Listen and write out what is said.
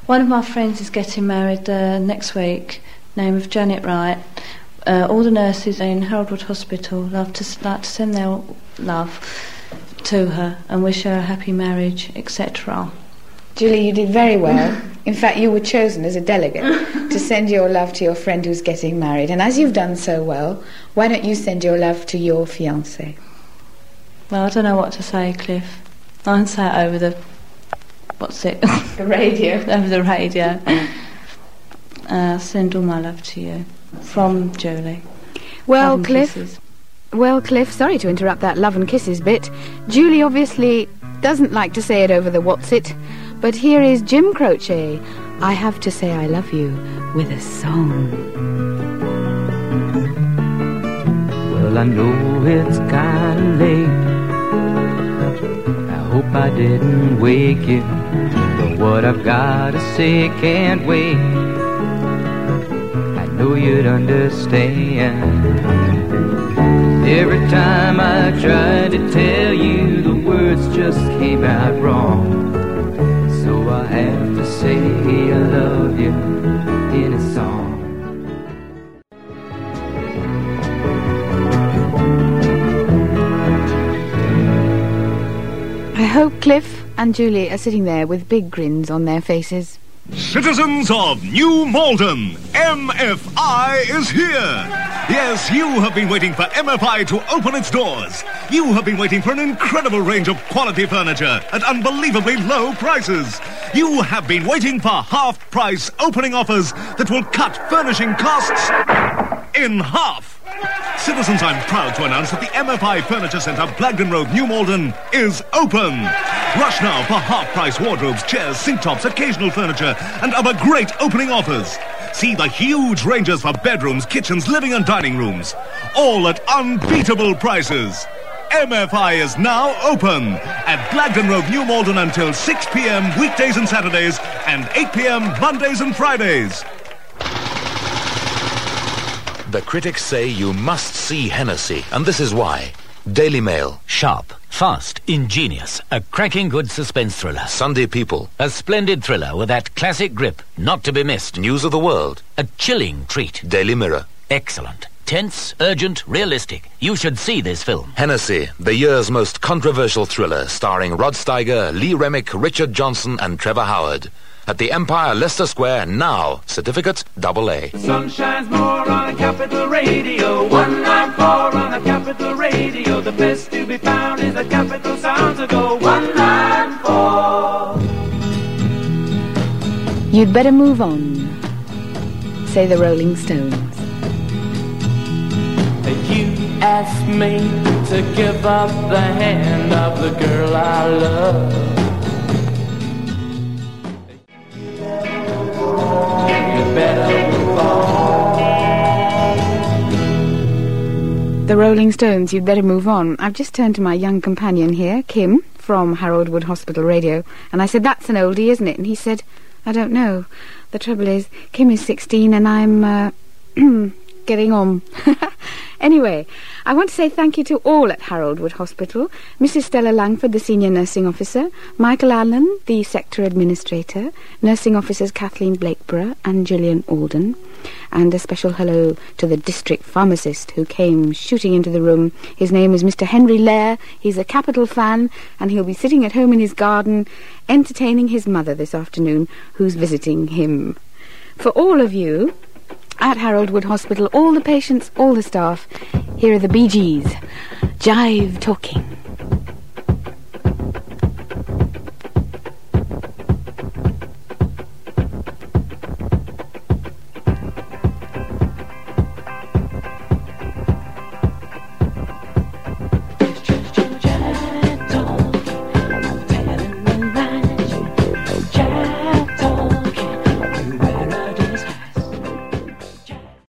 One of my friends is getting married next week, name of Janet Wright. All the nurses in Harold Wood Hospital like to send their love to her and wish her a happy marriage, etc. Julie, you did very well. In fact, you were chosen as a delegate to send your love to your friend who's getting married. And as you've done so well, why don't you send your love to your fiancé? Well, I don't know what to say, Cliff. I can say it over the... what's it? The radio. Over the radio. Send all my love to you. From Julie. Well, Cliff... Well, Cliff, sorry to interrupt that love and kisses bit. Julie obviously doesn't like to say it over the what's it, but here is Jim Croce, I Have to Say I Love You, with a song. Well, I know it's kinda late. I hope I didn't wake you, but what I've gotta say can't wait. I know you'd understand. Every time I tried to tell you, the words just came out wrong. So I have to say I love you in a song. I hope Cliff and Julie are sitting there with big grins on their faces. Citizens of New Malden, MFI is here. Yes, you have been waiting for MFI to open its doors. You have been waiting for an incredible range of quality furniture at unbelievably low prices. You have been waiting for half-price opening offers that will cut furnishing costs in half. Citizens, I'm proud to announce that the MFI Furniture Centre, Blagden Road, New Malden, is open. Rush now for half-price wardrobes, chairs, sink tops, occasional furniture, and other great opening offers. See the huge ranges for bedrooms, kitchens, living and dining rooms, all at unbeatable prices. MFI is now open at Blagden Road, New Malden until 6 p.m. weekdays and Saturdays and 8 p.m. Mondays and Fridays. The critics say you must see Hennessy, and this is why. Daily Mail. Sharp, fast, ingenious, a cracking good suspense thriller. Sunday People. A splendid thriller with that classic grip, not to be missed. News of the World. A chilling treat. Daily Mirror. Excellent. Tense, urgent, realistic. You should see this film. Hennessy, the year's most controversial thriller, starring Rod Steiger, Lee Remick, Richard Johnson and Trevor Howard. At the Empire, Leicester Square, now. Certificate AA. The sun shines more on the Capital Radio. 194 on the Capital Radio. The best to be found is the Capital Sound. So go 194. You'd better move on, say the Rolling Stones. You asked me to give up the hand of the girl I love. The Rolling Stones, You'd Better Move On. I've just turned to my young companion here, Kim, from Harold Wood Hospital Radio, and I said, that's an oldie, isn't it? And he said, I don't know. The trouble is, Kim is 16 and I'm getting on. Anyway, I want to say thank you to all at Harold Wood Hospital, Mrs. Stella Langford, the Senior Nursing Officer, Michael Allen, the Sector Administrator, Nursing Officers Kathleen Blakeborough and Gillian Alden, and a special hello to the District Pharmacist who came shooting into the room. His name is Mr. Henry Lair. He's a Capital fan, and he'll be sitting at home in his garden entertaining his mother this afternoon, who's visiting him. For all of you at Harold Wood Hospital, all the patients, all the staff, here are the Bee Gees, Jive Talking.